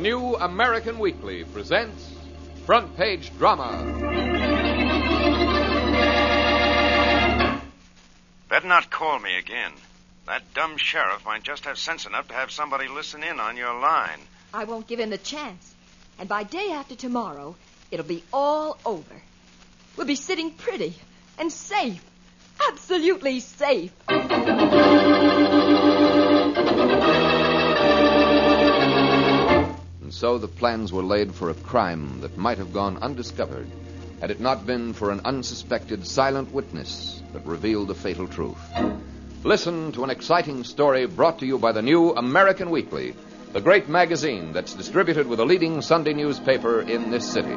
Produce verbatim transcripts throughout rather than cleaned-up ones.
New American Weekly presents Front Page Drama. Better not call me again. That dumb sheriff might just have sense enough to have somebody listen in on your line. I won't give him the chance. And by day after tomorrow, it'll be all over. We'll be sitting pretty and safe. Absolutely safe. And so the plans were laid for a crime that might have gone undiscovered had it not been for an unsuspected silent witness that revealed the fatal truth. Listen to an exciting story brought to you by the New American Weekly, the great magazine that's distributed with a leading Sunday newspaper in this city.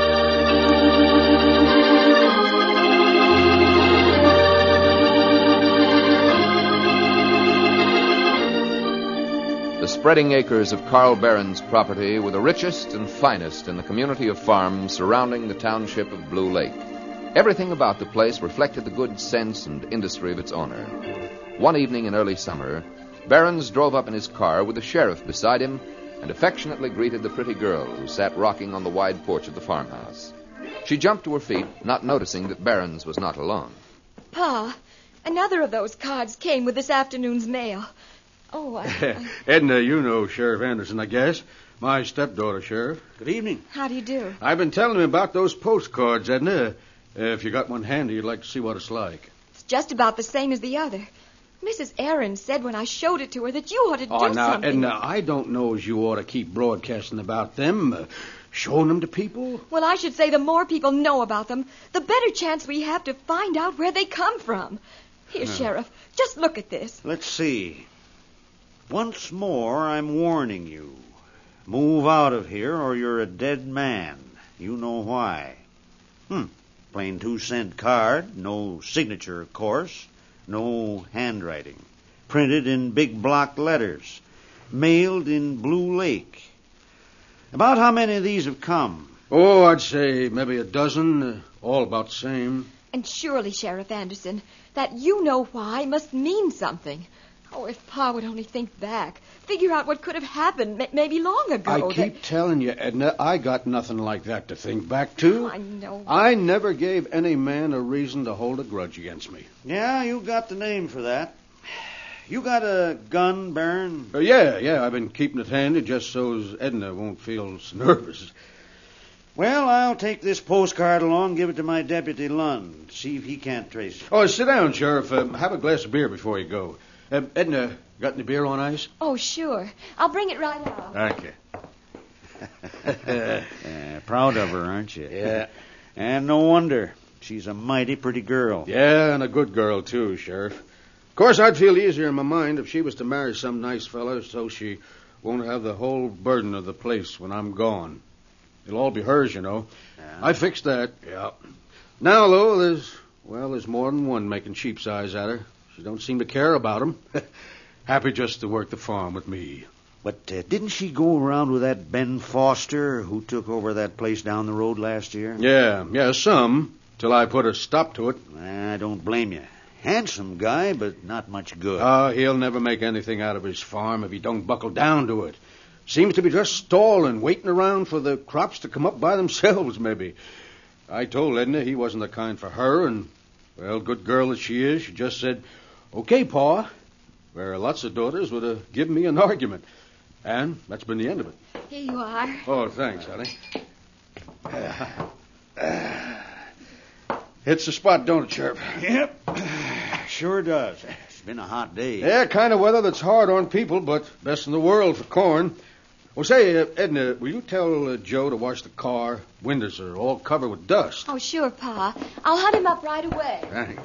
The spreading acres of Carl Barron's property were the richest and finest in the community of farms surrounding the township of Blue Lake. Everything about the place reflected the good sense and industry of its owner. One evening in early summer, Barron's drove up in his car with the sheriff beside him and affectionately greeted the pretty girl who sat rocking on the wide porch of the farmhouse. She jumped to her feet, not noticing that Barron's was not alone. Pa, another of those cards came with this afternoon's mail. Oh, I... I... Edna, you know Sheriff Anderson, I guess. My stepdaughter, Sheriff. Good evening. How do you do? I've been telling him about those postcards, Edna. Uh, if you got one handy, you'd like to see what it's like. It's just about the same as the other. Missus Aaron said when I showed it to her that you ought to oh, do now, something. Edna, I don't know as you ought to keep broadcasting about them, uh, showing them to people. Well, I should say the more people know about them, the better chance we have to find out where they come from. Here, Yeah. Sheriff, just look at this. Let's see. Once more, I'm warning you. Move out of here or you're a dead man. You know why. Hmm. Plain two-cent card. No signature, of course. No handwriting. Printed in big block letters. Mailed in Blue Lake. About how many of these have come? Oh, I'd say maybe a dozen, uh, all about the same. And surely, Sheriff Anderson, that you know why must mean something. Oh, if Pa would only think back. Figure out what could have happened ma- maybe long ago. I keep that... telling you, Edna, I got nothing like that to think back to. Oh, I know. I never gave any man a reason to hold a grudge against me. Yeah, you got the name for that. You got a gun, Baron? Uh, yeah, yeah, I've been keeping it handy just so as Edna won't feel so nervous. Well, I'll take this postcard along, give it to my deputy Lund, see if he can't trace it. Oh, sit down, Sheriff. Um, have a glass of beer before you go. Uh, Edna, got any beer on ice? Oh, sure. I'll bring it right out. Thank you. uh, proud of her, aren't you? Yeah. And no wonder. She's a mighty pretty girl. Yeah, and a good girl, too, Sheriff. Of course, I'd feel easier in my mind if she was to marry some nice fella so she won't have the whole burden of the place when I'm gone. It'll all be hers, you know. Yeah. I fixed that, yeah. Now, though, there's, well, there's more than one making sheep's eyes at her. She don't seem to care about 'em. Happy just to work the farm with me. But uh, didn't she go around with that Ben Foster who took over that place down the road last year? Yeah, yeah, some, till I put a stop to it. I don't blame you. Handsome guy, but not much good. Ah, uh, he'll never make anything out of his farm if he don't buckle down to it. Seems to be just stalling, waiting around for the crops to come up by themselves, maybe. I told Edna he wasn't the kind for her, and, well, good girl that she is, she just said, okay, Pa, where lots of daughters would have given me an argument. And that's been the end of it. Here you are. Oh, thanks, honey. Uh, uh, hits the spot, don't it, Sheriff? Yep. Sure does. It's been a hot day. Yeah, kind of weather that's hard on people, but best in the world for corn. Well, say, uh, Edna, will you tell uh, Joe to wash the car? Windows are all covered with dust. Oh, sure, Pa. I'll hunt him up right away. Thanks.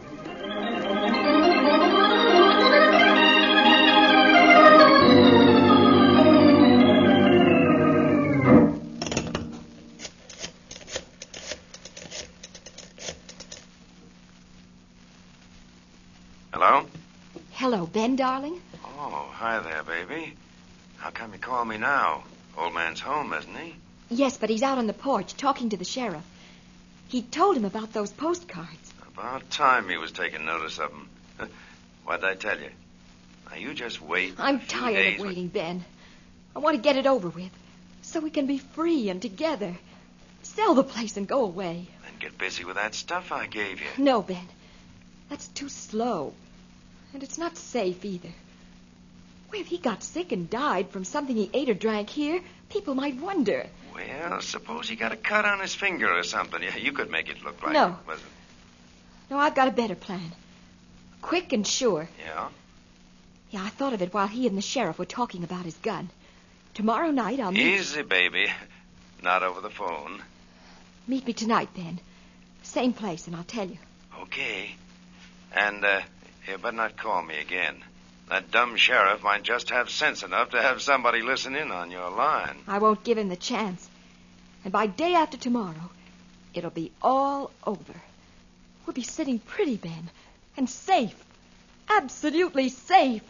Hello? Hello, Ben, darling. Oh, hi there, baby. How come you call me now? Old man's home, isn't he? Yes, but he's out on the porch talking to the sheriff. He told him about those postcards. About time he was taking notice of them. What'd I tell you? Now, you just wait. I'm a few tired days of waiting, Ben. I want to get it over with. so we can be free and together. Sell the place and go away. Then get busy with that stuff I gave you. No, Ben. That's too slow. And it's not safe either. Well, if he got sick and died from something he ate or drank here, people might wonder. Well, suppose he got a cut on his finger or something. Yeah, you could make it look like No. it wasn't. No, I've got a better plan. Quick and sure. Yeah? Yeah, I thought of it while he and the sheriff were talking about his gun. Tomorrow night I'll meet... Easy, baby. Not over the phone. Meet me tonight, Ben. Same place, and I'll tell you. Okay. And, uh, you better not call me again. That dumb sheriff might just have sense enough to have somebody listen in on your line. I won't give him the chance. And by day after tomorrow, it'll be all over. We'll be sitting pretty, Ben, and safe. Absolutely safe.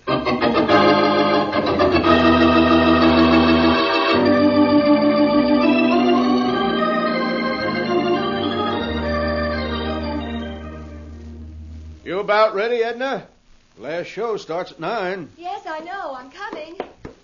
You about ready, Edna? Last show starts at nine. Yes, I know. I'm coming.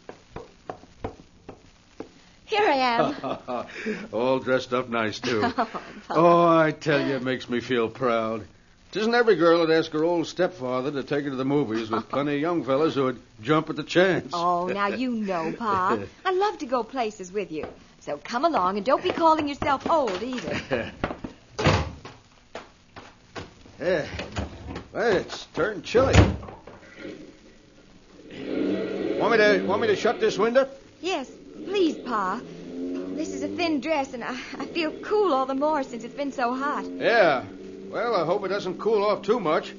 Here I am. All dressed up nice, too. Oh, Pop. Oh, I tell you, it makes me feel proud. It isn't every girl that asks her old stepfather to take her to the movies with plenty of young fellas who would jump at the chance. Oh, now you know, Pa. I love to go places with you. So come along and don't be calling yourself old either. Yeah. Well, it's turned chilly. Want me to want me to shut this window? Yes, please, Pa. This is a thin dress, and I, I feel cool all the more since it's been so hot. Yeah. Well, I hope it doesn't cool off too much.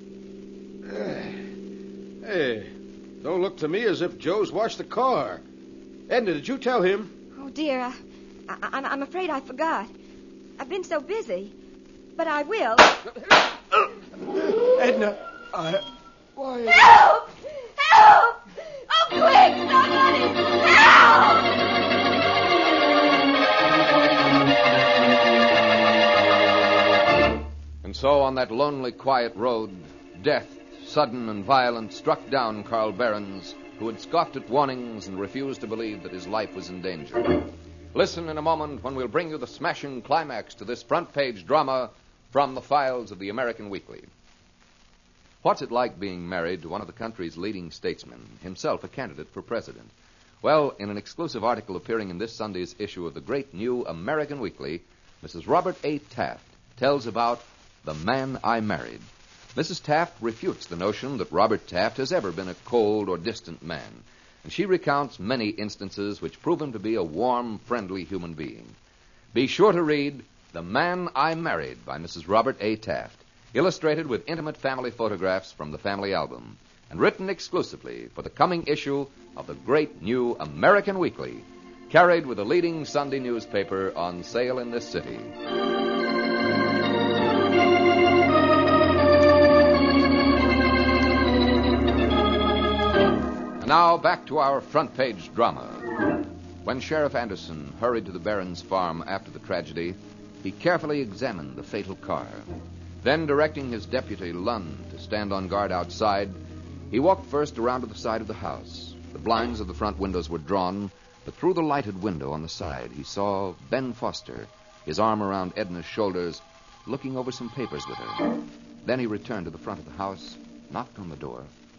Hey, don't look to me as if Joe's washed the car. Edna, did you tell him? Oh, dear, I, I, I'm, I'm afraid I forgot. I've been so busy. But I will. Edna, I... Why... Help! Help! Oh, quick! Somebody! Help! And so on that lonely, quiet road, death, sudden and violent, struck down Carl Behrens, who had scoffed at warnings and refused to believe that his life was in danger. Listen in a moment when we'll bring you the smashing climax to this front-page drama from the files of the American Weekly. What's it like being married to one of the country's leading statesmen, himself a candidate for president? Well, in an exclusive article appearing in this Sunday's issue of the great new American Weekly, Missus Robert A. Taft tells about the man I married. Missus Taft refutes the notion that Robert Taft has ever been a cold or distant man, and she recounts many instances which prove him to be a warm, friendly human being. Be sure to read The Man I Married by Missus Robert A. Taft, illustrated with intimate family photographs from the family album, and written exclusively for the coming issue of the great new American Weekly, carried with a leading Sunday newspaper on sale in this city. And now back to our front page drama. When Sheriff Anderson hurried to the Behrens farm after the tragedy, he carefully examined the fatal car. Then, directing his deputy, Lund, to stand on guard outside, he walked first around to the side of the house. The blinds of the front windows were drawn, but through the lighted window on the side, he saw Ben Foster, his arm around Edna's shoulders, looking over some papers with her. Then he returned to the front of the house, knocked on the door.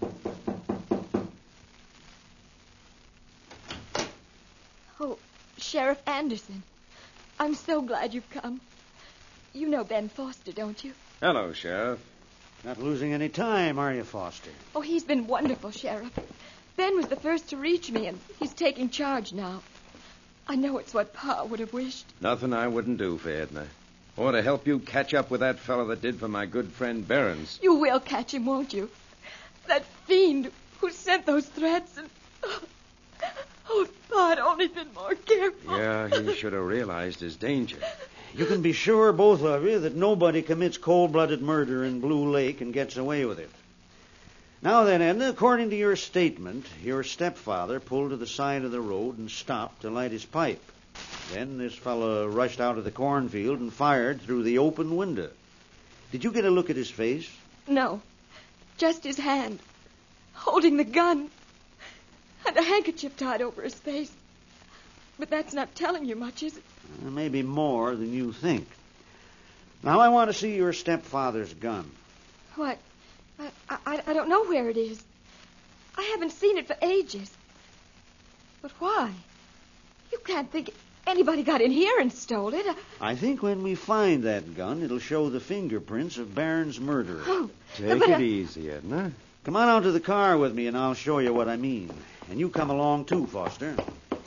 Oh, Sheriff Anderson. I'm so glad you've come. You know Ben Foster, don't you? Hello, Sheriff. Not losing any time, are you, Foster? Oh, he's been wonderful, Sheriff. Ben was the first to reach me, and he's taking charge now. I know it's what Pa would have wished. Nothing I wouldn't do for Edna. Or to help you catch up with that fellow that did for my good friend Behrens. You will catch him, won't you? That fiend who sent those threats and... Oh, if Pa had only been more careful. Yeah, he should have realized his danger. You can be sure, both of you, that nobody commits cold-blooded murder in Blue Lake and gets away with it. Now then, Edna, according to your statement, your stepfather pulled to the side of the road and stopped to light his pipe. Then this fellow rushed out of the cornfield and fired through the open window. Did you get a look at his face? No, just his hand, holding the gun, and a handkerchief tied over his face. But that's not telling you much, is it? Uh, maybe more than you think. Now I want to see your stepfather's gun. What? I, I, I don't know where it is. I haven't seen it for ages. But why? You can't think anybody got in here and stole it. I think when we find that gun, it'll show the fingerprints of Barron's murderer. Oh, Take but it I- easy, Edna. Come on out to the car with me, and I'll show you what I mean. And you come along, too, Foster.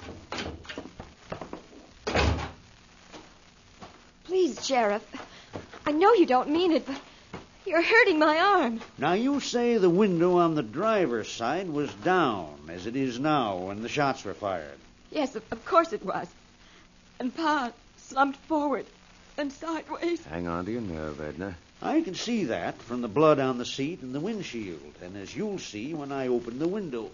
Please, Sheriff. I know you don't mean it, but you're hurting my arm. Now, you say the window on the driver's side was down, as it is now, when the shots were fired. Yes, of, of course it was. And Pa slumped forward and sideways. Hang on to your nerve, Edna. I can see that from the blood on the seat and the windshield, and as you'll see when I open the window.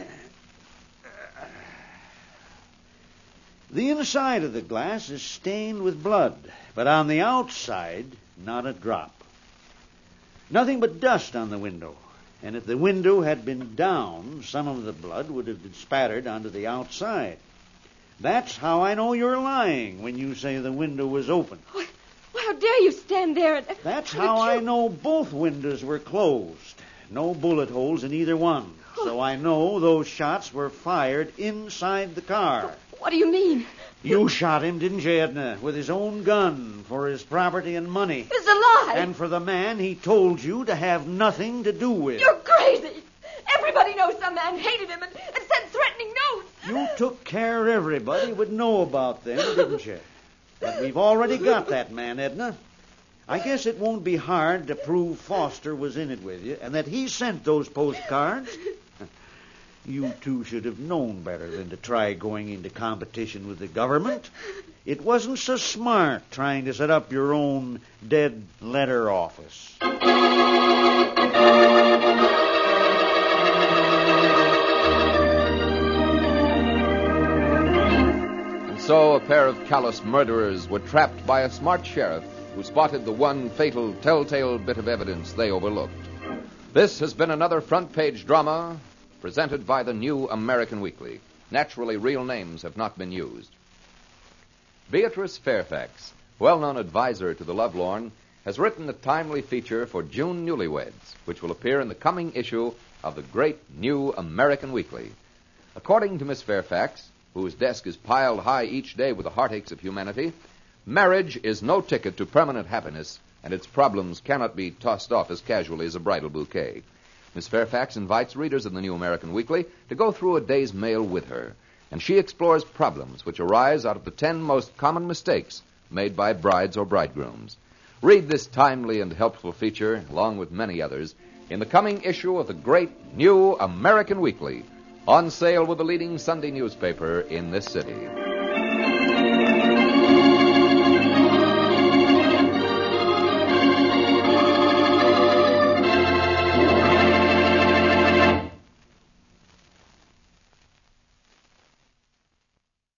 The inside of the glass is stained with blood, but on the outside, not a drop. Nothing but dust on the window, and if the window had been down, some of the blood would have been spattered onto the outside. That's how I know you're lying when you say the window was open. Why, why, how dare you stand there and... That's and how I accuse- know both windows were closed. No bullet holes in either one. So I know those shots were fired inside the car. What do you mean? You shot him, didn't you, Edna, with his own gun for his property and money. It's a lie. And for the man he told you to have nothing to do with. You're crazy. Everybody knows some man hated him and, and sent threatening notes. You took care everybody would know about them, didn't you? But we've already got that man, Edna. I guess it won't be hard to prove Foster was in it with you and that he sent those postcards. You two should have known better than to try going into competition with the government. It wasn't so smart trying to set up your own dead letter office. And so a pair of callous murderers were trapped by a smart sheriff who spotted the one fatal telltale bit of evidence they overlooked. This has been another front-page drama presented by the New American Weekly. Naturally, real names have not been used. Beatrice Fairfax, well-known advisor to the lovelorn, has written a timely feature for June newlyweds, which will appear in the coming issue of the great New American Weekly. According to Miss Fairfax, whose desk is piled high each day with the heartaches of humanity, marriage is no ticket to permanent happiness, and its problems cannot be tossed off as casually as a bridal bouquet. Miss Fairfax invites readers of the New American Weekly to go through a day's mail with her, and she explores problems which arise out of the ten most common mistakes made by brides or bridegrooms. Read this timely and helpful feature, along with many others, in the coming issue of the great New American Weekly, on sale with the leading Sunday newspaper in this city.